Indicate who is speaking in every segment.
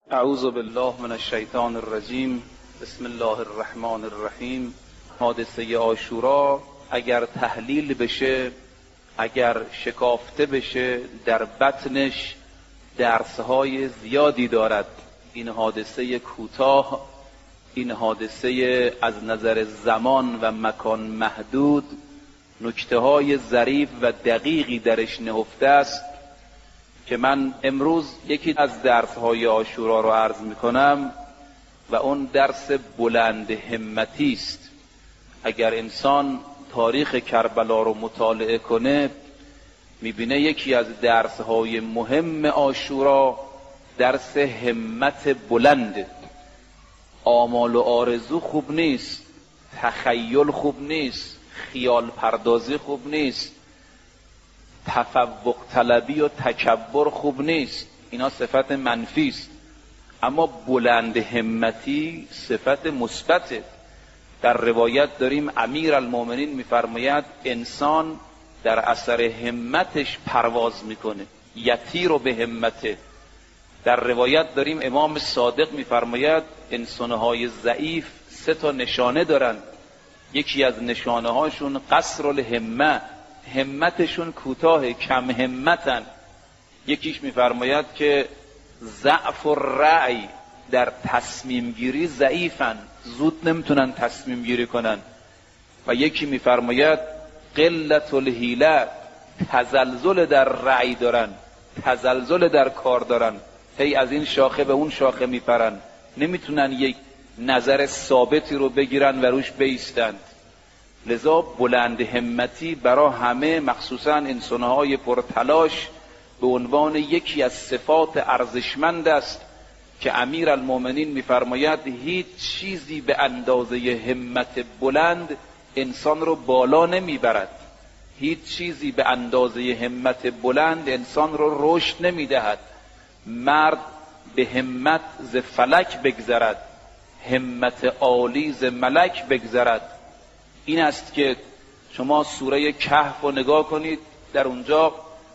Speaker 1: اعوذ بالله من الشیطان الرجیم. بسم الله الرحمن الرحیم. حادثه عاشورا اگر تحلیل بشه، اگر شکافته بشه، در بطنش درسهای زیادی دارد. این حادثه کوتاه، این حادثه از نظر زمان و مکان محدود، نکته‌های ظریف و دقیقی درش نهفته است که من امروز یکی از درس‌های عاشورا رو عرض می‌کنم و اون درس بلند همتی است. اگر انسان تاریخ کربلا رو مطالعه کنه می‌بینه یکی از درس‌های مهم عاشورا درس همت بلنده. آمال و آرزو خوب نیست، تخیل خوب نیست، خیال پردازی خوب نیست، تفوق طلبی و تکبر خوب نیست، اینا صفت منفی است. اما بلند همتی صفت مثبته. در روایت داریم امیرالمومنین میفرماید انسان در اثر همتش پرواز میکنه، یطیر به همته. در روایت داریم امام صادق میفرماید انسانهای ضعیف 3 نشانه دارند. یکی از نشانه هاشون قصر الهمه، همتشون کوتاه، کم همتن. یکیش میفرماید که ضعف الرأی، در تصمیم گیری ضعیفن، زود نمیتونن تصمیم گیری کنن. و یکی میفرماید قلت الحیله، تزلزل در رأی دارن، تزلزل در کار دارن، هی از این شاخه به اون شاخه میپرن، نمیتونن یک نظر ثابتی رو بگیرن و روش بایستند. لذا بلند همتی برای همه، مخصوصا انسانهای پرتلاش، به عنوان یکی از صفات ارزشمند است که امیرالمومنین میفرماید هیچ چیزی به اندازه همت بلند انسان رو بالا نمیبرد. هیچ چیزی به اندازه همت بلند انسان رو رشد نمیدهد. مرد به همت ز فلک بگذرد، همت عالی ز ملک بگذرد. این است که شما سوره کهف رو نگاه کنید، در اونجا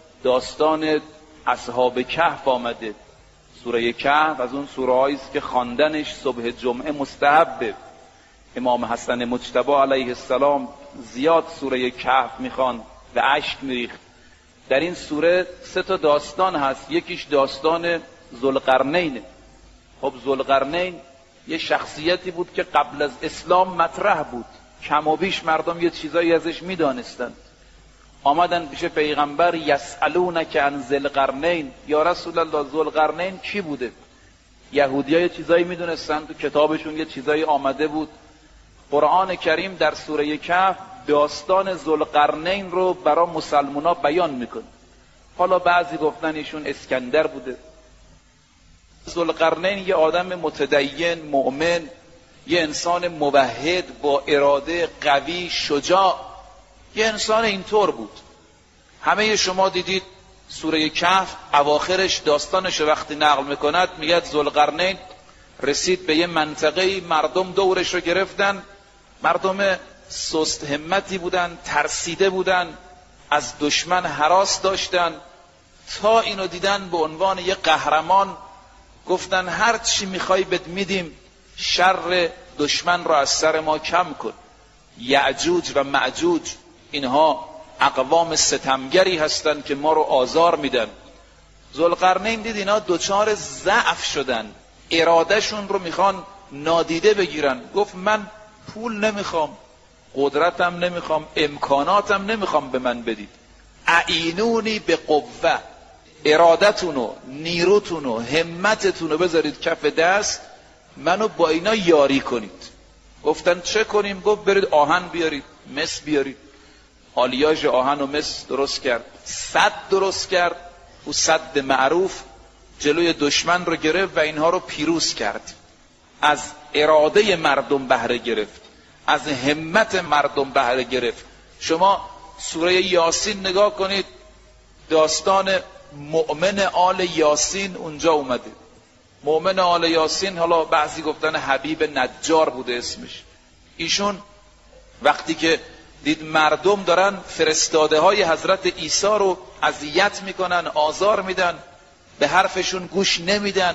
Speaker 1: داستان اصحاب کهف آمده. سوره کهف از اون سوره هایی است که خواندنش صبح جمعه مستحبه. امام حسن مجتبی علیه السلام زیاد سوره کهف میخواند و اشک میریخت. در این سوره 3 داستان هست. یکیش داستان ذوالقرنین. خب ذوالقرنین یه شخصیتی بود که قبل از اسلام مطرح بود، کم و بیش مردم یه چیزایی ازش میدانستند. آمدن پیش پیغمبر یسالونک عن ذوالقرنین، یا رسول الله ذوالقرنین کی بوده؟ یهودی‌ها یه چیزایی میدونستند، تو کتابشون یه چیزایی آمده بود. قرآن کریم در سوره کهف داستان ذوالقرنین رو برای مسلمونا بیان میکنه. حالا بعضی گفتن ایشون اسکندر بوده. ذوالقرنین یه آدم متدین، مؤمن، یه انسان موحد با اراده قوی، شجاع، یه انسان اینطور بود. همه شما دیدید سوره کهف اواخرش داستانش وقتی نقل میکند میگه ذوالقرنین رسید به یه منطقه، مردم دورش رو گرفتن، مردم سست همتی بودن، ترسیده بودن، از دشمن هراس داشتن، تا اینو دیدن به عنوان یه قهرمان گفتن هر چی میخوای بد میدیم، شر دشمن را از سر ما کم کن. یعجوج و معجوج اینها اقوام ستمگری هستند که ما رو آزار میدن. ذوالقرنین دید اینا دوچار ضعف شدن، ارادهشون رو میخوان نادیده بگیرن. گفت من پول نمیخوام، قدرتم نمیخوام، امکاناتم نمیخوام به من بدید، اعینونی به قوه، ارادتونو، نیروتونو، همتتونو بذارید کف دست، منو با اینا یاری کنید. گفتن چه کنیم؟ گفت برید آهن بیارید، مس بیارید. آلیاژ آهن و مس درست کرد، سد درست کرد، او سد معروف، جلوی دشمن رو گرفت و اینها رو پیروز کرد. از اراده مردم بهره گرفت، از همت مردم بهره گرفت. شما سوره یاسین نگاه کنید، داستان مؤمن آل یاسین اونجا اومده. مؤمن آل یاسین، حالا بعضی گفتن حبیب نجار بوده اسمش. ایشون وقتی که دید مردم دارن فرستاده های حضرت عیسی رو اذیت میکنن، آزار میدن، به حرفشون گوش نمیدن،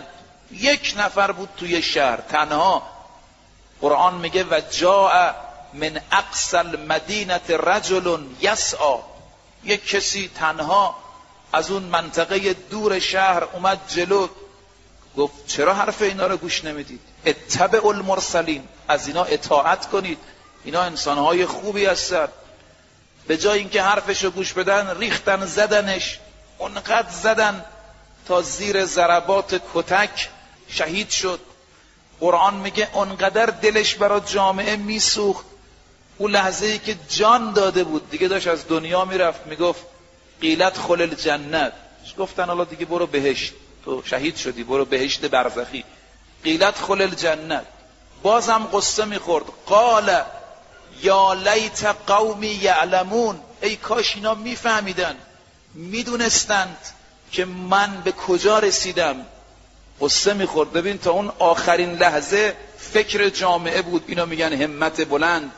Speaker 1: یک نفر بود توی شهر تنها. قرآن میگه و جاء من اقصى المدینه رجل یسعی، یک کسی تنها از اون منطقه دور شهر اومد جلو، گفت چرا حرف اینا رو گوش نمیدید؟ اتبعوا المرسلین، از اینا اطاعت کنید، اینا انسانهای خوبی هستن. به جای اینکه حرفشو گوش بدن ریختن زدنش، اونقدر زدن تا زیر ضربات کتک شهید شد. قرآن میگه اونقدر دلش برای جامعه میسوخت، اون لحظه ای که جان داده بود دیگه داشت از دنیا میرفت، میگفت قیلت خل الجنت، گفتن حالا دیگه برو بهشت، تو شهید شدی برو بهشت برزخی، قیلت خل الجنت. بازم قصه میخورد، قال یا لیت قومی یعلمون، ای کاش اینا میفهمیدن، میدونستند که من به کجا رسیدم. قصه میخورد. ببین تا اون آخرین لحظه فکر جامعه بود. اینا میگن همت بلند.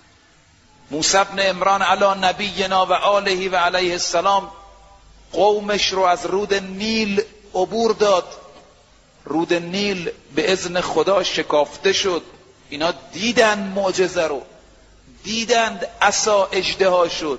Speaker 1: موسی بن عمران علی نبینا و آله و علیه السلام قومش رو از رود نیل عبور داد. رود نیل به اذن خدا شکافته شد. اینا دیدن معجزه رو، دیدند عصا اژدها شد،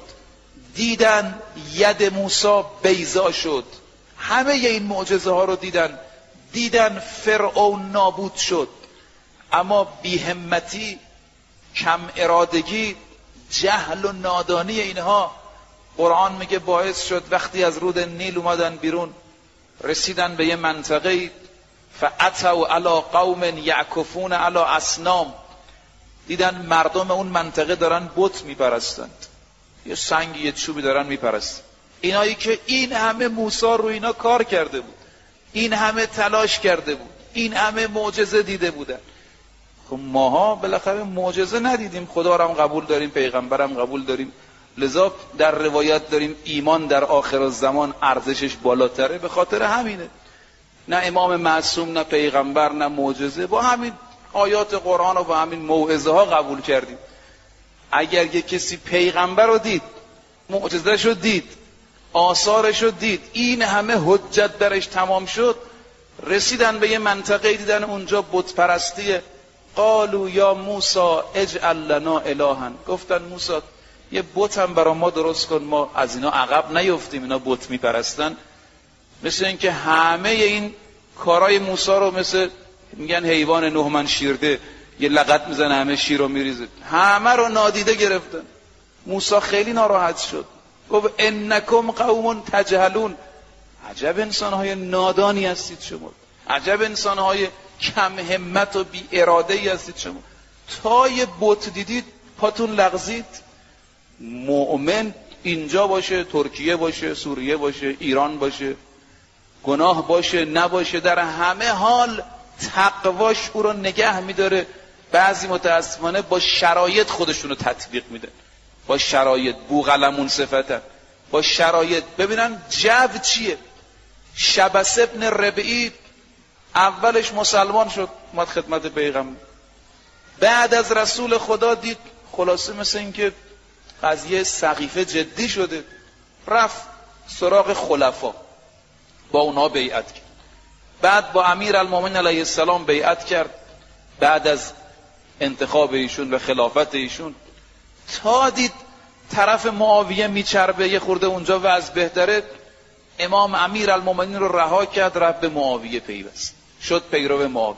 Speaker 1: دیدن ید موسی بیضا شد، همه این معجزه ها رو دیدن فرعون نابود شد. اما بی‌همتی، کم ارادگی، جهل و نادانی اینها، قرآن میگه باعث شد وقتی از رود نیل اومدن بیرون رسیدن به یه منطقه فاتوا علی قوم یعکفون علی اصنام، دیدن مردم اون منطقه دارن بت میپرستند، یه سنگ یه چوبی دارن میپرستند. اینایی که این همه موسی رو اینا کار کرده بود، این همه تلاش کرده بود، این همه معجزه دیده بودن. خب ماها بالاخره معجزه ندیدیم، خدا رو هم قبول داریم، پیغمبرم قبول داریم، لذا در روایت داریم ایمان در آخر الزمان ارزشش بالاتره. به خاطر همینه، نه امام معصوم، نه پیغمبر، نه معجزه، با همین آیات قرآن و با همین موعظه ها قبول کردیم. اگر یک کسی پیغمبر رو دید، معجزه‌ش رو دید، آثارش رو دید، این همه حجت درش تمام شد، رسیدن به یه منطقه دیدن اونجا بت پرستیه، قالوا یا موسی اجعل لنا الها، گفتن موسی یه بت هم برای ما درست کن، ما از اینا عقب نیفتیم، اینا بت میپرستن. مثل اینکه همه این کارای موسی رو مثل میگن حیوان نهمن شیرده، یه لغت میزنه همه شیر رو میریزه، همه رو نادیده گرفتن. موسی خیلی ناراحت شد، گفت انکم قوم تجهلون، عجب انسانهای نادانی هستید شما، عجب انسانهای کم همت و بی اراده ای هستید شما، تا یه بت دیدید پاتون لغزید. مؤمن اینجا باشه، ترکیه باشه، سوریه باشه، ایران باشه، گناه باشه نباشه، در همه حال تقواش او رو نگه میداره. بعضی متاسفانه با شرایط خودشون رو تطبیق میدن، با شرایط، بوقلمون صفتن، با شرایط. ببینن جو چیه. شبس ابن ربعی اولش مسلمان شد، اومد خدمت پیغمبر، بعد از رسول خدا دید خلاصه مثل این که قضیه سقیفه جدی شده، رفت سراغ خلفا، با اونا بیعت کرد، بعد با امیر المومنین علیه السلام بیعت کرد بعد از انتخاب ایشون و خلافت ایشون، تا دید طرف معاویه میچربه، یه خورده اونجا وضع بهتره، امام امیر المومنین رو رها کرد، رفت به معاویه پیوست، شد پیرو معاویه.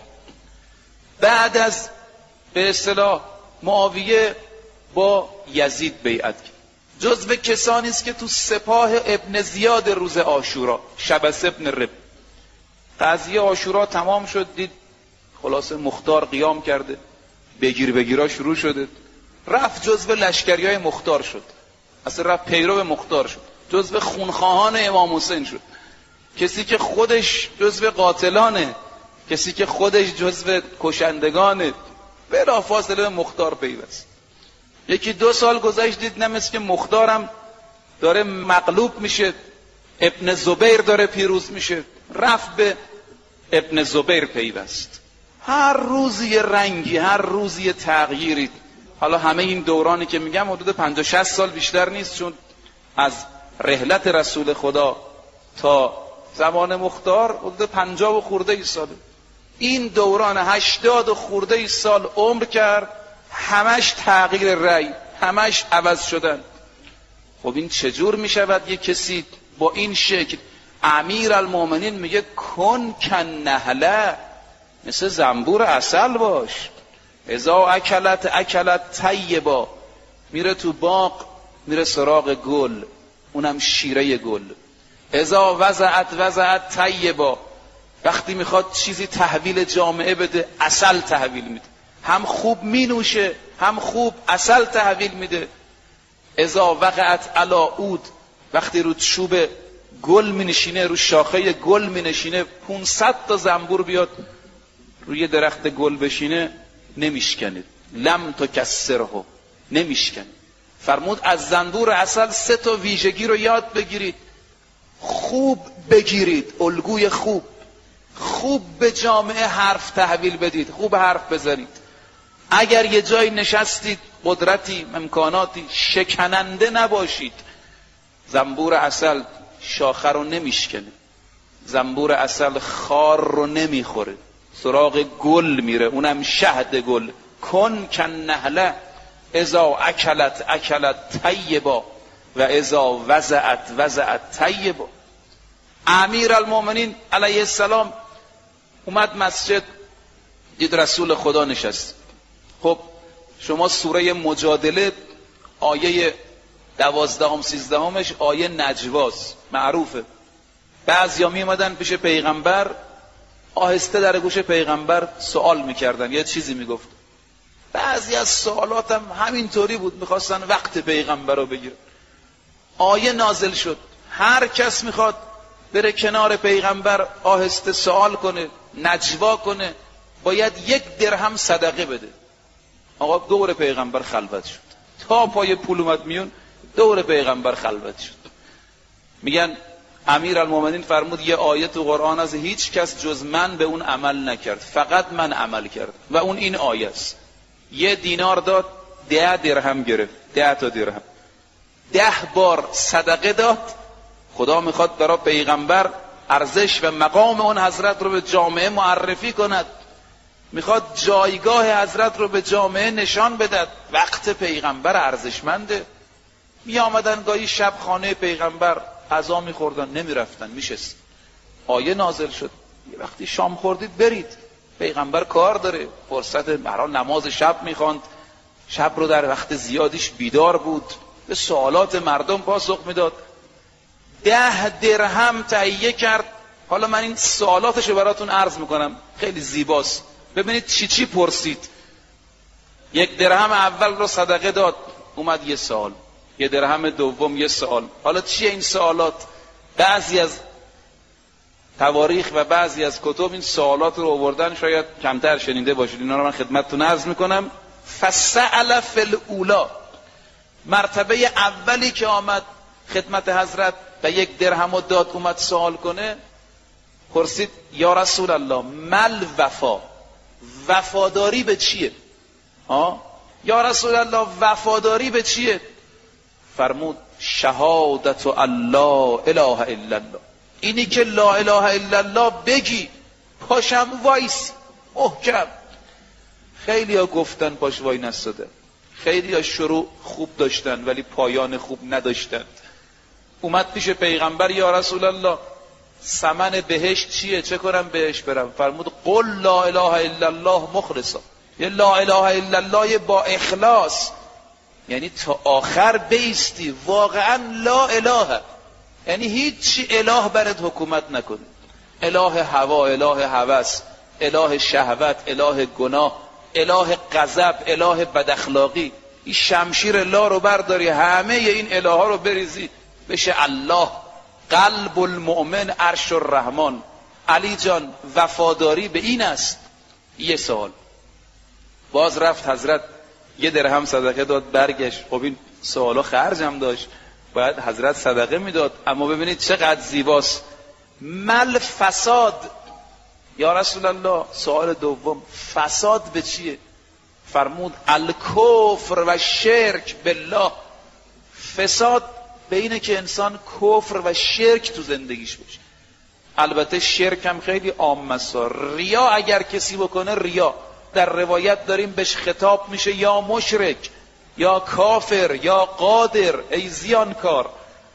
Speaker 1: بعد از به اصطلاح معاویه با یزید بیعت کرد. جزو کسانی است که تو سپاه ابن زیاد روز عاشورا، شبس ابن رب، قضیه عاشورا تمام شد، دید خلاصه مختار قیام کرده، بگیرا شروع شده، رفت جزو لشکریای مختار شد، اصلا رفت پیرو مختار شد، جزو خونخواهان امام حسین شد، کسی که خودش جزو قاتلانه، کسی که خودش جزو کشندگانه، بلافاصله مختار پیوست. یکی 2 سال گذشت، دید نه مثل که مختارم داره مغلوب میشه، ابن زبیر داره پیروز میشه، رفت به ابن زبیر پیوست. هر روز یه رنگی، هر روز یه تغییری. حالا همه این دورانی که میگم حدود 50-60 سال بیشتر نیست، چون از رحلت رسول خدا تا زمان مختار حدود 50 و خورده ای ساله. این دوران 80 خورده سال عمر کرد، همش تغییر رأی، همش عوض شدن. خب این چجور می شود یک کسی با این شکل؟ امیرالمومنین میگه کن کن نهله، مثل زنبور عسل باش. اذا اکلت طیبا، میره تو باغ، میره سراغ گل، اونم شیره گل. اذا وضعت طیبا، وقتی میخواد چیزی تحویل جامعه بده، عسل تحویل میده، هم خوب مینوشه هم خوب عسل تحویل میده. اذا وقعت علی عود، وقتی رو چوب گل مینشینه، رو شاخه گل مینشینه، 500 تا زنبور بیاد روی درخت گل بشینه، نمیشکنه. لم تکسره، نمیشکنه. فرمود از زنبور عسل 3 تا ویژگی رو یاد بگیرید. خوب بگیرید، الگوی خوب به جامعه حرف تحویل بدید، خوب حرف بزنید. اگر یه جایی نشستید، قدرتی، امکاناتی، شکننده نباشید. زنبور عسل شاخه رو نمیشکنه، زنبور عسل خار رو نمیخوره، سراغ گل میره، اونم شهد گل. کن کن نهله اذا اکلت طیبا و اذا وضعت طیبا. امیرالمومنین علیه السلام اومد مسجد، دید رسول خدا نشست. خب شما سوره مجادله آیه 12 13 آیه نجواست، معروفه. بعضیا می اومدن پیش پیغمبر، آهسته در گوش پیغمبر سوال میکردن، یه چیزی میگفت. بعضی از سوالات هم همینطوری بود، میخواستن وقت پیغمبر رو بگیرن. آیه نازل شد، هر کس میخواد بره کنار پیغمبر آهسته سوال کنه، نجوا کنه، باید 1 درهم صدقه بده. آقا دور پیغمبر خلوت شد، تا پای پول اومد میون، دور پیغمبر خلوت شد. میگن امیرالمومنین فرمود یه آیه تو قرآن از هیچ کس جز من به اون عمل نکرد، فقط من عمل کرد و اون این آیه است. 1 دینار داد، 10 درهم گرفت، 10 تا درهم. 10 بار صدقه داد. خدا میخواد برای پیغمبر ارزش و مقام اون حضرت رو به جامعه معرفی کند، میخواد جایگاه حضرت رو به جامعه نشان بدهد. وقت پیغمبر ارزشمنده. می آمدن گاهی شب خانه پیغمبر، غذا میخوردن، نمیرفتن، میشست. آیه نازل شد یه وقتی شام خوردید برید، پیغمبر کار داره، فرصت برای نماز شب میخواند، شب رو در وقت زیادیش بیدار بود، به سوالات مردم پاسخ میداد. 10 درهم تهیه کرد. حالا من این سوالاتش رو براتون عرض میکنم، خیلی زیباست، ببینید چی پرسید. 1 درهم اول رو صدقه داد، اومد یه سوال. 1 درهم دوم یه سوال. حالا چیه این سوالات؟ بعضی از تواریخ و بعضی از کتب این سوالات رو آوردن، شاید کمتر شنیده باشید، اینا رو من خدمتتون عرض میکنم. فسأل فی الاولی، مرتبه اولی که آمد خدمت حضرت و 1 درهم داد اومد سوال کنه، پرسید یا رسول الله مل وفا، وفاداری به چیه؟ یا رسول الله وفاداری به چیه؟ فرمود شهادت الله اله الا الله، اینی که لا اله الا الله بگی، پاشم وایس محکم. خیلی ها گفتن پاش وای نستاده، خیلی ها شروع خوب داشتن ولی پایان خوب نداشتن. اومد پیش پیغمبر یا رسول الله ثمن بهشت چیه؟ چه کنم بهش برم؟ فرمود قل لا اله الا الله مخلصا، یه لا اله الا الله با اخلاص، یعنی تا آخر بیستی واقعا لا اله، یعنی هیچ اله برات حکومت نکنه. اله هوا، اله هوس، اله شهوت، اله گناه، اله غضب، اله بداخلاقی، این شمشیر لا رو برداری، همه این اله ها رو بریزی، بشه الله. قلب المؤمن عرش الرحمن. علی جان وفاداری به این است. یه سوال. باز رفت حضرت 1 درهم صدقه داد، برگشت. خب این سوالا خرجم داشت، باید حضرت صدقه میداد. اما ببینید چقدر زیباست. مل فساد، یا رسول الله سوال دوم فساد به چیه؟ فرمود الکفر و شرک بالله، فساد به اینه که انسان کفر و شرک تو زندگیش باشه. البته شرک هم خیلی عام است. ریا اگر کسی بکنه، ریا در روایت داریم بهش خطاب میشه یا مشرک یا کافر یا قادر، ای زیانکار.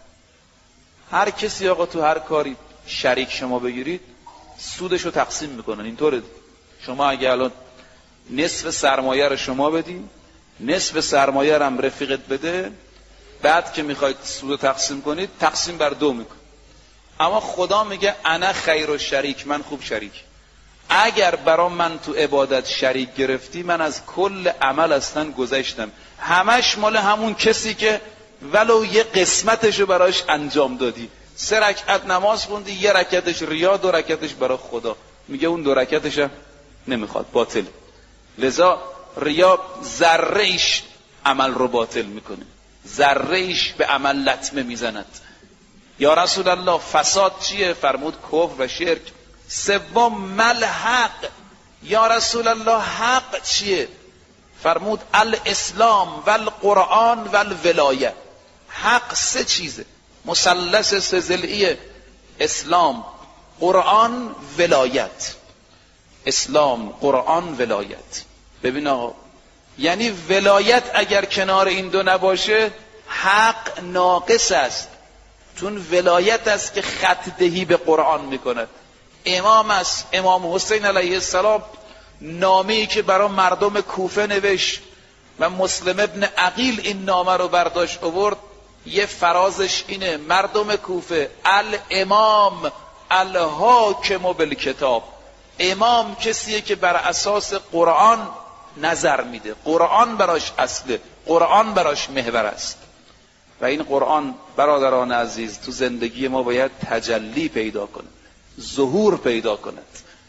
Speaker 1: هر کسی آقا تو هر کاری شریک شما بگیرید سودشو تقسیم میکنن. اینطوره شما اگه الان نصف سرمایه رو شما بدی، نصف سرمایه رو هم رفیقت بده، بعد که میخواید سود تقسیم کنید تقسیم بر 2 میکن. اما خدا میگه انا خیر و شریک، من خوب شریک. اگر برام من تو عبادت شریک گرفتی، من از کل عمل اصلا گذشتم، همش مال همون کسی که ولو یه قسمتشو براش انجام دادی. 3 رکعت نماز خوندی، 1 رکعتش ریا، 2 رکعتش برای خدا. میگه اون 2 رکعتش هم نمیخواد، باطل. لذا ریا ذره ایش عمل رو باطل میکنه، ذره ایش به عمل لطمه میزند. یا رسول الله فساد چیه؟ فرمود کفر و شرک. 3 مل حق. یا رسول الله حق چیه؟ فرمود الاسلام و القرآن و الولایه. حق 3 چیزه، مثلث 3 ضلعی: اسلام، قرآن، ولایت. اسلام، قرآن، ولایت. ببین آقا، یعنی ولایت اگر کنار این 2 نباشه حق ناقص است. چون ولایت است که خط دهی به قرآن میکند. امام است، امام حسین علیه السلام، نامه‌ای که برای مردم کوفه نوشت و مسلم ابن عقیل این نامه رو برداشت آورد، یه فرازش اینه: مردم کوفه، الامام الحاکم بالکتاب. امام کسیه که بر اساس قرآن نظر میده، قرآن براش اصله، قرآن براش محور است. و این قرآن برادران عزیز تو زندگی ما باید تجلی پیدا کنه، ظهور پیدا کند.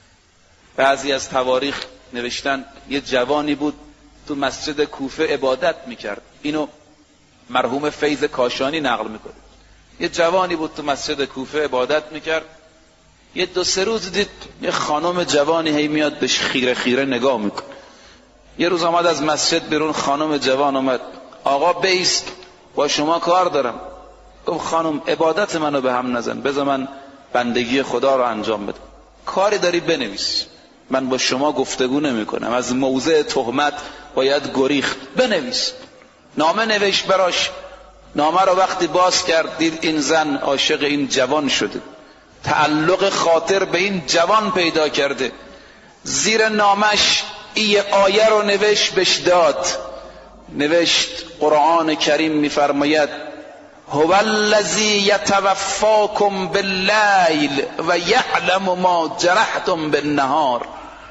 Speaker 1: بعضی از تواریخ نوشتن یه جوانی بود تو مسجد کوفه عبادت میکرد. اینو مرحوم فیض کاشانی نقل میکنه. یه جوانی بود تو مسجد کوفه عبادت میکرد. یه 2-3 روز دید یه خانم جوانی هی میاد بهش خیره خیره نگاه میکنه. یه روز آمد از مسجد بیرون، خانم جوان اومد: آقا بیست، با شما کار دارم. گفت خانم عبادت منو به هم نزن، بذار من بندگی خدا رو انجام بدم. کاری داری بنویس، من با شما گفتگو نمی کنم، از موضع تهمت باید گریخت. بنویس. نامه نوشت براش. نامه رو وقتی باز کرد دید این زن عاشق این جوان شده، تعلق خاطر به این جوان پیدا کرده. زیر نامش این آیه رو نوشت، بهش داد. نوشت قرآن کریم میفرماید: هو الذی یتوفاکم باللیل و یعلم ما جرحتم بالنهار.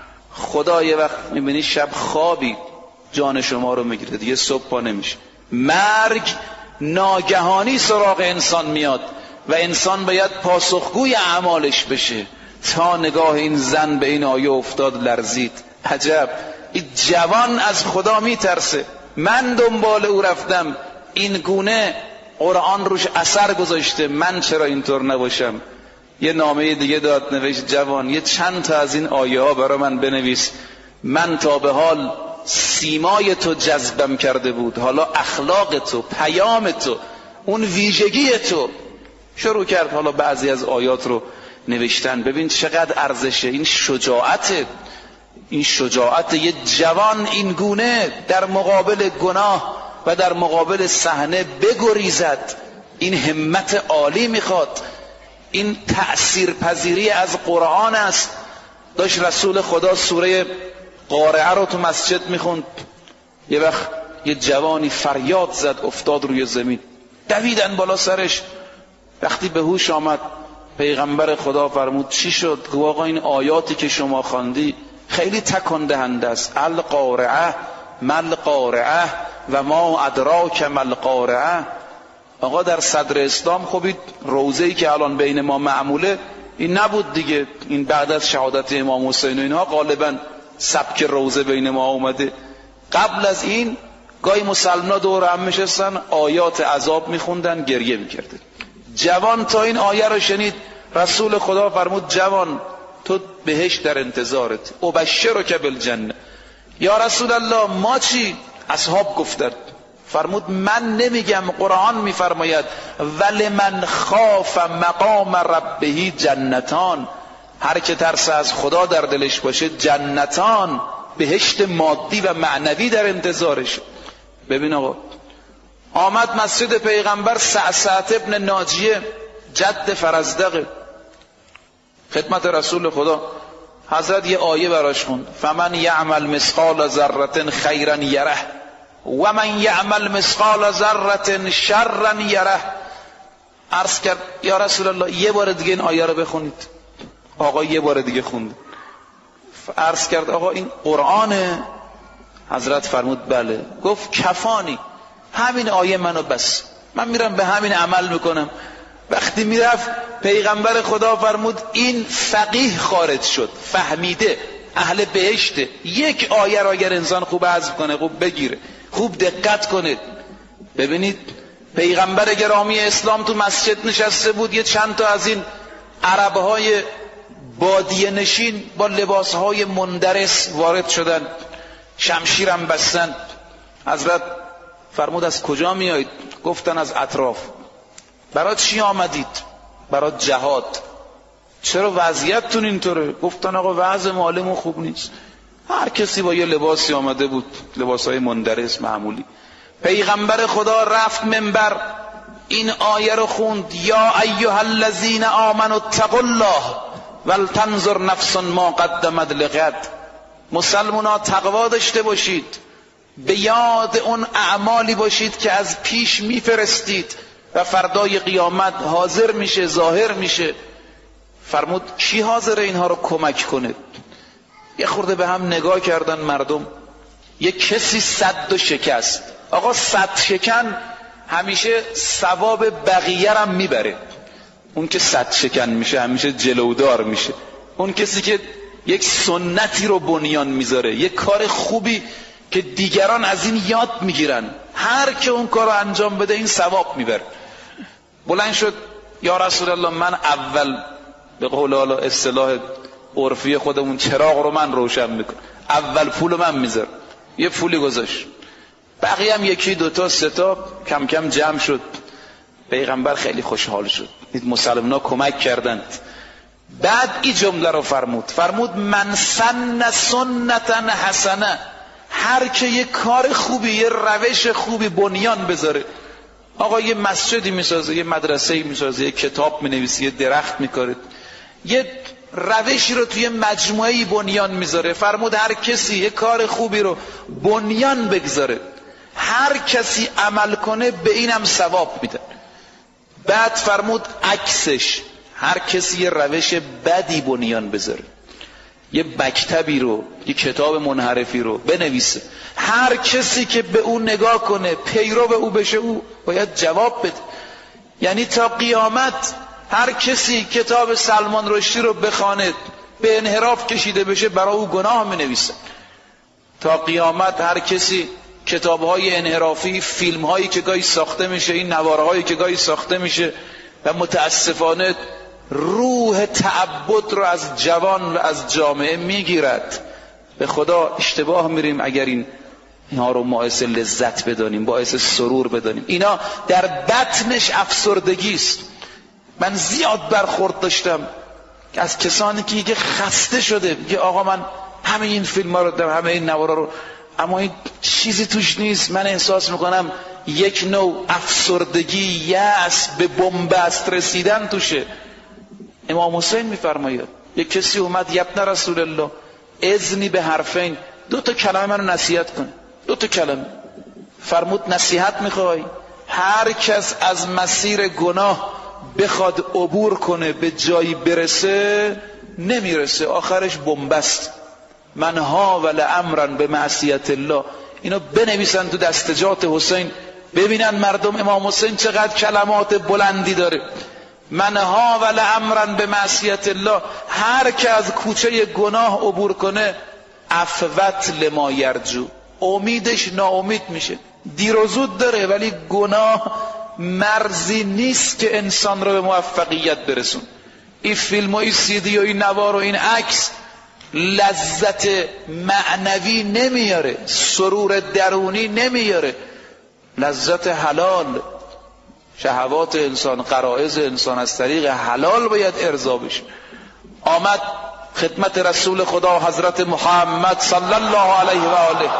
Speaker 1: خدا یه وقت میبینی شب خوابی جان شما رو میگیره، دیگه صبح پا نمیشه. مرگ ناگهانی سراغ انسان میاد و انسان باید پاسخگوی اعمالش بشه. تا نگاه این زن به این آیه افتاد لرزید. عجب، این جوان از خدا میترسه. من دنبال او رفتم، این گونه قرآن روش اثر گذاشته، من چرا اینطور نباشم؟ یه نامه دیگه داد، نوشت: جوان یه چند تا از این آیه ها برای من بنویس، من تا به حال سیمای تو جذبم کرده بود، حالا اخلاق تو، پیام تو، اون ویژگی تو. شروع کرد حالا بعضی از آیات رو نوشتن. ببین چقدر ارزشه این شجاعته، این شجاعت یه جوان این گونه در مقابل گناه و در مقابل صحنه بگریزد. این همت عالی میخواد، این تأثیر پذیری از قرآن است. داشت رسول خدا سوره قارعه رو تو مسجد میخوند، یه وقت یه جوانی فریاد زد، افتاد روی زمین، دویدن بالا سرش. وقتی به هوش آمد پیغمبر خدا فرمود: چی شد؟ گفت آقا این آیاتی که شما خواندی خیلی تکان دهنده است. القارعه مل قارعه و ما ادراک مل قارعه. آقا در صدر اسلام خب این روضه‌ای که الان بین ما معموله این نبود دیگه. این بعد از شهادت امام حسین و اینها غالبا سبک روضه بین ما اومده. قبل از این گاهی مسلمان‌ها دور هم میشستن، آیات عذاب میخوندن، گریه میکردن. جوان تا این آیه رو شنید، رسول خدا فرمود: جوان تو بهشت در انتظارت، ابشرک بالجنه. یا رسول الله ما چی؟ اصحاب گفتند.
Speaker 2: فرمود من نمیگم، قرآن میفرماید ولمن خاف مقام ربه جنتان، هر که ترس از خدا در دلش باشه جنتان، بهشت مادی و معنوی در انتظارش. ببین آقا، آمد مسجد پیغمبر سعسعة ابن ناجیه جد فرزدق خدمت رسول خدا، حضرت یه آیه براش خوند فمن یعمل مثقال ذره خیرا یره و من یعمل مثقال ذره شرا یره. عرض کرد یا رسول الله یه بار دیگه این آیه رو بخونید. آقا یه بار دیگه خوند. عرض کرد آقا این قرآنه؟ حضرت فرمود بله. گفت کفانی، همین آیه منو بس، من میرم به همین عمل میکنم. وقتی میرفت پیغمبر خدا فرمود این فقیه خارج شد، فهمیده اهل بهشته. یک آیه را اگر انسان خوب حذف کنه، خوب بگیره، خوب دقت کنه. ببینید پیغمبر گرامی اسلام تو مسجد نشسته بود، یه چند تا از این عربهای بادیه نشین با لباسهای مندرس وارد شدن، شمشیرم بستن. حضرت فرمود از کجا میایید؟ گفتن از اطراف. برای چی آمدید؟ برای جهاد. چرا وضعیتتون اینطوره؟ گفتن آقا وضع معلمون خوب نیست. هر کسی با یه لباسی آمده بود، لباسهای مندرس معمولی. پیغمبر خدا رفت منبر، این آیه رو خوند یا ایها الذین آمنوا اتقوا الله ولتنظر نفس ما قدمت لغد. مسلمونا تقوا داشته باشید، به یاد اون اعمالی باشید که از پیش میفرستید و فردای قیامت حاضر میشه، ظاهر میشه. فرمود کی حاضر اینها رو کمک کنه؟ یه خورده به هم نگاه کردن مردم. یه کسی سد و شکست. آقا سد شکن همیشه ثواب بقیه هم میبره. اون که سد شکن میشه همیشه جلودار میشه. اون کسی که یک سنتی رو بنیان میذاره، یک کار خوبی که دیگران از این یاد میگیرن، هر که اون کار رو انجام بده این ثواب میبره. بلند شد یا رسول الله من اول، به قول حالا اصطلاح عرفی خودمون، چراغ رو من روشن میکنم، اول پول من میذارم. یه پولی گذاشت، بقیه هم یکی دوتا سه تا کم کم جمع شد. پیغمبر خیلی خوشحال شد، دید مسلمان‌ها کمک کردند. بعد این جمله رو فرمود من سن سنتا حسنه، هر که یه کار خوبی، یه روش خوبی بنیان بذاره. آقا یه مسجدی میسازه، یه مدرسه‌ای میسازه، یه کتاب مینویسه، یه درخت میکاره، یه روشی رو توی مجموعه‌ای بنیان میذاره. فرمود هر کسی یه کار خوبی رو بنیان بگذاره، هر کسی عمل کنه به اینم ثواب میده. بعد فرمود عکسش، هر کسی یه روش بدی بنیان بذاره، یه مکتبی رو، یه کتاب منحرفی رو بنویسه، هر کسی که به اون نگاه کنه، پیرو به او بشه، او باید جواب بده. یعنی تا قیامت هر کسی کتاب سلمان رشدی رو بخواند، به انحراف کشیده بشه، برای او گناه می نویسه. تا قیامت هر کسی کتاب‌های انحرافی، فیلم‌هایی که گاهی ساخته میشه، این نوارهایی که گاهی ساخته میشه و متاسفانه روح تعبد رو از جوان و از جامعه میگیرد. به خدا اشتباه میریم اگر اینها رو باعث لذت بدانیم، باعث سرور بدانیم. اینا در بطنش افسردگی است. من زیاد برخورد داشتم از کسانی که خسته شده، میگه آقا من همه این فیلم‌ها رو دارم، همه این نوارا رو، اما این چیزی توش نیست. من احساس میکنم یک نوع افسردگی، یأس، به بنبست رسیدن توشه. امام حسین میفرماید یک کسی اومد یبن رسول الله اذنی به حرفین، 2 تا کلمه منو نصیحت کن. 2 تا کلمه. فرمود نصیحت میخوای؟ هر کس از مسیر گناه بخواد عبور کنه به جایی برسه، نمیرسه، آخرش بنبست. من ها ولا امرن به معصیت الله. اینو بنویسن تو دستجات حسین، ببینن مردم امام حسین چقدر کلمات بلندی داره. من ها ولا امرن به معصیت الله، هر که از کوچه گناه عبور کنه، عفوت لما یرجو، امیدش ناامید میشه. دیر و زود داره، ولی گناه مرزی نیست که انسان رو به موفقیت برسون. این فیلم و این CD و این نوار و این عکس لذت معنوی نمیاره، سرور درونی نمیاره. لذت حلال، شهوات انسان، غرایز انسان از طریق حلال باید ارضا بشه. آمد خدمت رسول خدا حضرت محمد صلی الله علیه و آله.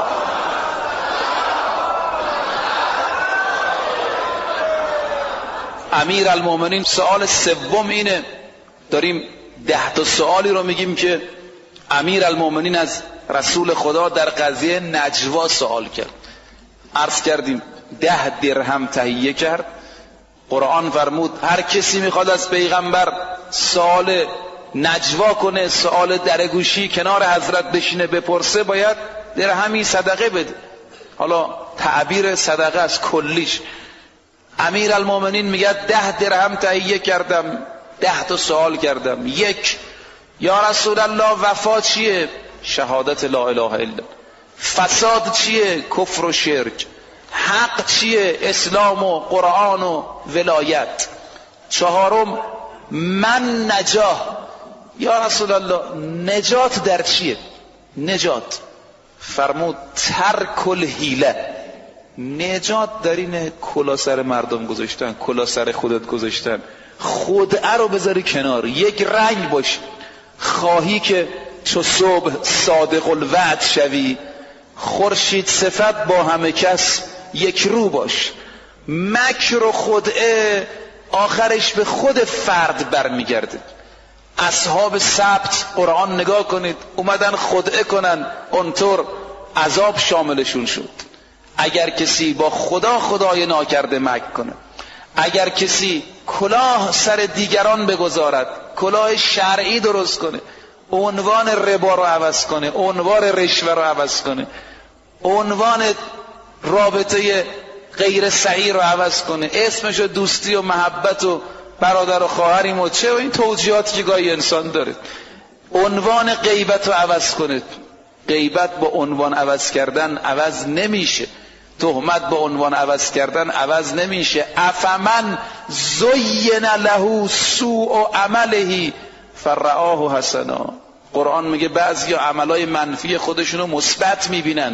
Speaker 2: امیر المومنین سوال سوم اینه، داریم 10 تا سوالی رو میگیم که امیر المومنین از رسول خدا در قضیه نجوا سوال کرد. عرض کردیم 10 درهم تهیه کرد. قرآن فرمود هر کسی میخواد از پیغمبر سوال نجوا کنه، سوال درگوشی کنار حضرت بشینه بپرسه، باید درهمی صدقه بده. حالا تعبیر صدقه از کلیش. امیر المومنین میگه 10 درهم تهیه کردم، 10 تا سوال کردم. 1 یا رسول الله وفا چیه؟ شهادت لا اله الا الله. فساد چیه؟ کفر و شرک. حق چیه؟ اسلام و قرآن و ولایت. 4 من نجاه. یا رسول الله نجات در چیه؟ نجات فرمود ترک الحیله. نجات در اینه کلا سر مردم گذاشتن، کلا سر خودت گذاشتن، خودعه رو بذاری کنار، یک رنگ باش. خواهی که چو صبح صادق الوعد شوی، خورشید صفت با همه کس یک رو باش. مکر و خدعه آخرش به خود فرد برمیگرده. اصحاب سبت قرآن نگاه کنید، اومدن خدعه کنن، اونطور عذاب شاملشون شد. اگر کسی با خدا خدای ناکرده مکر کنه، اگر کسی کلاه سر دیگران بگذارد، کلاه شرعی درست کنه، عنوان ربا رو عوض کنه، عنوان رشوه رو عوض کنه، عنوان رابطه غیر صحیح رو عوض کنه، اسمشو دوستی و محبت و برادر و خواهریم و چه و این توجیهاتی که گاهی انسان داره، عنوان غیبت رو عوض کنه. غیبت با عنوان عوض کردن عوض نمیشه، تهمت با عنوان عوض کردن عوض نمیشه. افمن زین له سوء عمله فرآه حسنا. قرآن میگه بعضی عملای منفی خودشونو مثبت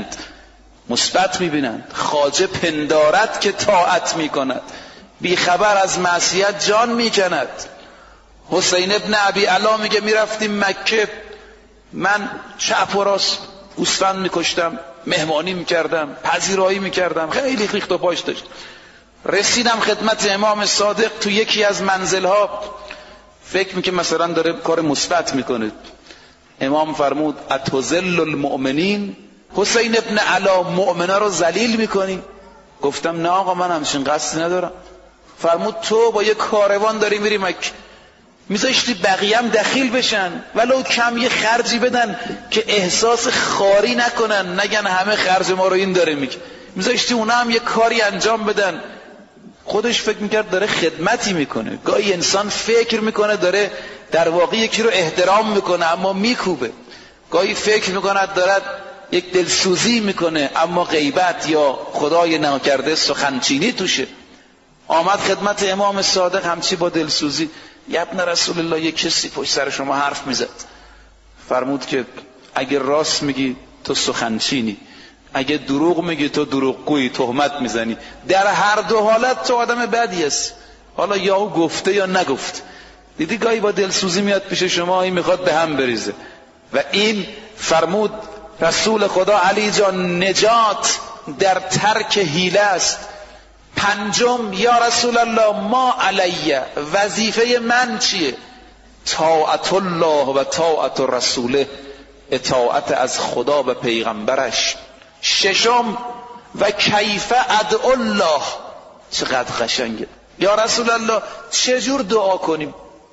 Speaker 2: میبینند. خواجه پندارد که طاعت میکند، بیخبر از معصیت جان میکند. حسین ابن ابی علا میگه میرفتیم مکه، من چپ و راست گوسفند میکشتم، مهمانی میکردم، پذیرایی میکردم، خیلی ریخت و پاش داشت. رسیدم خدمت امام صادق، تو یکی از منزلها فکر میکنه مثلا داره کار مثبت میکنه. امام فرمود اتذل المؤمنین؟ حسین ابن علا مؤمنا رو ذلیل میکنی؟ گفتم نه آقا من همچین قصدی ندارم. فرمود تو با یه کاروان داری میری مکه، میذاشتی بقیه هم دخیل بشن، ولو کم یه خرجی بدن که احساس خاری نکنن، نگن همه خرج ما رو این داره میگه، میذاشتی اونا هم یه کاری انجام بدن. خودش فکر میکرد داره خدمتی میکنه. گاهی انسان فکر میکنه داره در واقع یکی رو احترام میکنه اما میکوبه. گاهی فکر میکنه داره یک دلسوزی میکنه اما غیبت یا خدای ناکرده سخنچینی توشه. آمد خدمت امام صادق همچی با دلسوزی، ابن رسول الله یک کسی پشت سر شما حرف میزد. فرمود که اگه راست میگی تو سخنچینی، اگه دروغ میگی تو دروغگویی، تهمت میزنی. در هر دو حالت تو آدم بدی هستی. حالا یا او گفته یا نگفته. دیدی گاهی با دلسوزی میاد پیش شما، این میخواد به هم بریزه. و این فرمود رسول خدا علی جان نجات در ترک حیله است. 5 یا رسول الله ما علیه، وظیفه من چیه؟ طاعت الله و طاعت رسوله، اطاعت از خدا و پیغمبرش. 6 و کیف ادعو الله. چقدر قشنگه. یا رسول الله چجور دعا کنیم؟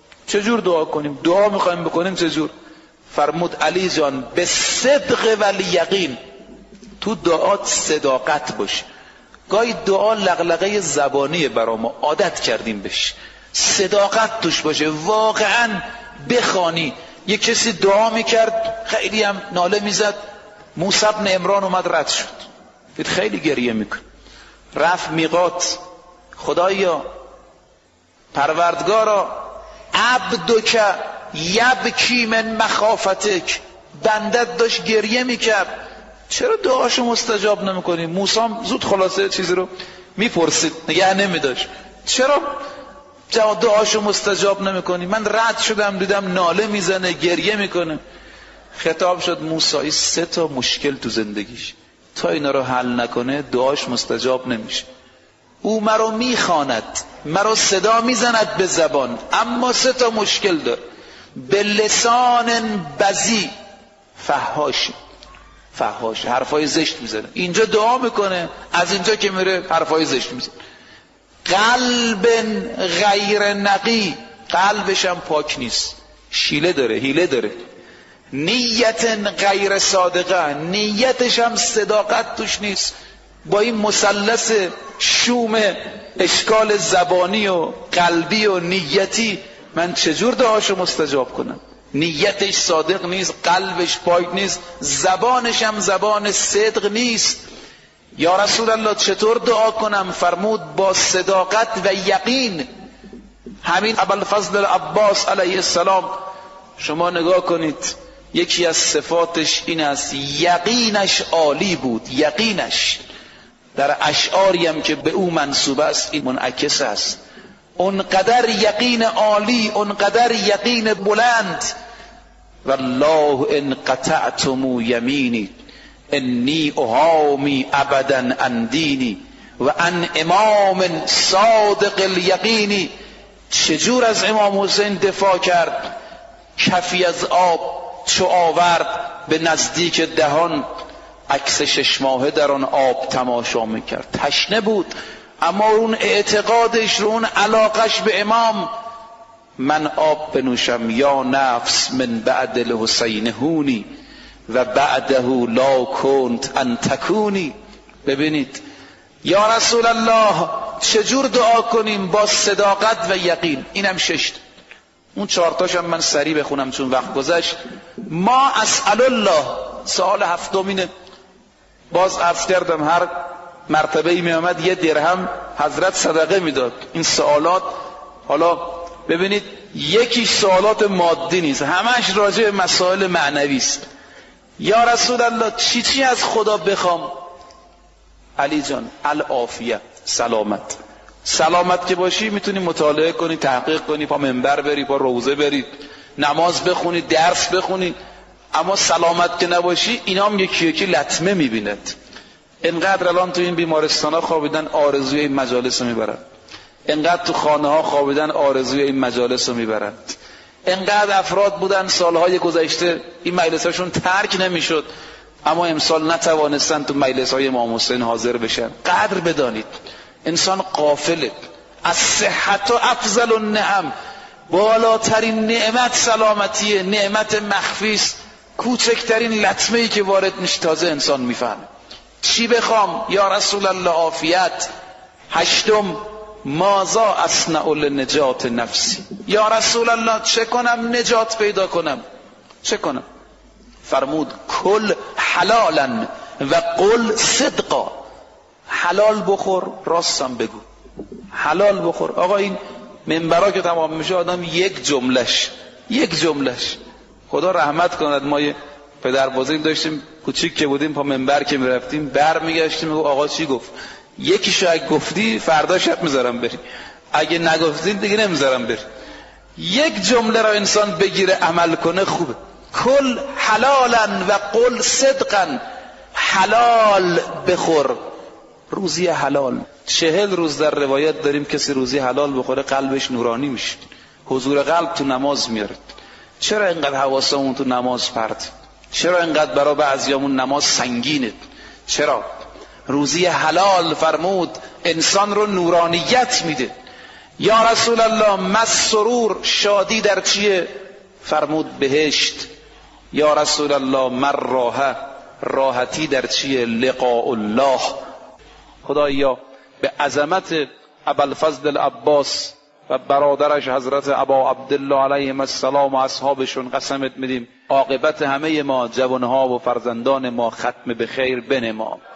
Speaker 2: دعا میخوایم بکنیم چجور؟ فرمود علی جان به صدق و الیقین. تو دعات صداقت باشه. گاهی دعا لغلقه زبانیه برا ما، عادت کردیم بهش. صداقت توش باشه، واقعا بخوانی. یک کسی دعا میکرد خیلی هم ناله میزد، موسی بن عمران اومد رد شد، دید خیلی گریه میکن، رفت میقات، خدایا پروردگارا عبدک یبکی من مخافتک، بندت داشت گریه میکرد، چرا دعاشو مستجاب نمیکنی؟ موسی زود خلاصه چیزی رو میپرسید، نگه نمیداشت. چرا دعاشو مستجاب نمیکنی؟ من رد شدم دیدم ناله میزنه، گریه میکنه. خطاب شد موسی 3 مشکل تو زندگیش، تا اینا رو حل نکنه دعاش مستجاب نمیشه. او مرا میخواند، مرا صدا میزند به زبان، اما 3 مشکل داره. به لسان بذی، فحاش حرفای زشت میزنه. اینجا دعا میکنه، از اینجا که میره حرفای زشت میزنه. قلب غیر نقی، قلبش هم پاک نیست، شیله داره، حیله داره. نیت غیر صادقه، نیتش هم صداقت توش نیست. با این مثلث شوم اشکال زبانی و قلبی و نیتی من چجور دعاشو مستجاب کنم؟ نیتش صادق نیست، قلبش پاک نیست، زبانش هم زبان صدق نیست. یا رسول الله چطور دعا کنم؟ فرمود با صداقت و یقین. همین ابوالفضل عباس علیه السلام شما نگاه کنید، یکی از صفاتش این است یقینش عالی بود. یقینش در اشعاری هم که به او منسوب است این منعکس است. اونقدر یقین عالی، اونقدر یقین بلند. والله ان قطعتم یمینی انی اهامی ابدا عن دینی و عن امام صادق الیقینی. چجور از امام حسین دفاع کرد؟ کفی از آب چو آورد به نزدیک دهان، عکس 6 ماهه در آن آب تماشا میکرد. تشنه بود، اما اون اعتقادش رو، اون علاقش به امام، من آب بنوشم یا نفس من بعد الحسین هونی و بعده لا کنت ان تکونی. ببینید یا رسول الله چجور دعا کنیم؟ با صداقت و یقین. اینم 6. اون 4 تاشم من سریع بخونم چون وقت گذشت. ما اسأل الله، سوال 7. باز عرض کردم هر مرتبه ای می آمد 1 درهم حضرت صدقه میداد. این سوالات حالا ببینید یکی سوالات مادی نیست، همش راجع به مسائل معنوی است. یا رسول الله چی از خدا بخوام؟ علی جان العافیه، سلامت که باشی میتونی مطالعه کنی، تحقیق کنی، پا منبر بری، پا روزه بری، نماز بخونی، درس بخونی. اما سلامت که نباشی اینا هم یکی یکی لطمه میبیند. انقدر الان تو این بیمارستان ها خوابیدن آرزوی این مجالس رو میبرن، انقدر تو خانه ها خوابیدن آرزوی این مجالس رو میبرن. انقدر افراد بودن سالهای گذشته این مجلس هاشون ترک نمیشد، اما امسال نتوانستن تو مجلس های امام حسین حاضر بشن. قدر بدانید انسان غافله. از صحت و افضل النعم، بالاترین نعمت سلامتیه، نعمت مخفی است. کوچکترین لطمه ای که وارد میشه تازه انسان میفهمه. چی بخوام؟ یا رسول الله عافیت. 8 ماذا اصنع لنجات نفسی، یا رسول الله چه کنم نجات پیدا کنم؟ چه کنم؟ فرمود کل حلالا و قل صدقا. حلال بخور، راستم بگو. حلال بخور. آقا این منبرا که تمام میشه آدم یک جملش خدا رحمت کند. ما یه پدر بزرگ داشتیم کوچیک که بودیم، پا منبر که میرفتیم برمیگشتیم میگو آقا چی گفت؟ یکیشو اگه گفتی فردا شب میذارم بری، اگه نگفتین دیگه نمیذارم بری. یک جمله را انسان بگیره عمل کنه خوبه. کل حلالا و قل صدقا. حلال بخور، روزی حلال. 40 روز در روایت داریم کسی روزی حلال بخوره قلبش نورانی میشه، حضور قلب تو نماز میاره. چرا اینقدر حواسمون تو نماز پرت؟ چرا اینقدر برای بعضیامون نماز سنگینه؟ چرا؟ روزی حلال فرمود انسان رو نورانیت میده. یا رسول الله مسرور، شادی در چیه؟ فرمود بهشت. یا رسول الله مر راحتی در چیه؟ لقاء الله. خدایا به عظمت ابوالفضل عباس و برادرش حضرت ابا عبدالله علیهم السلام و اصحابشون قسمت میدیم عاقبت همه ما جوانها و فرزندان ما ختم به خیر بنما.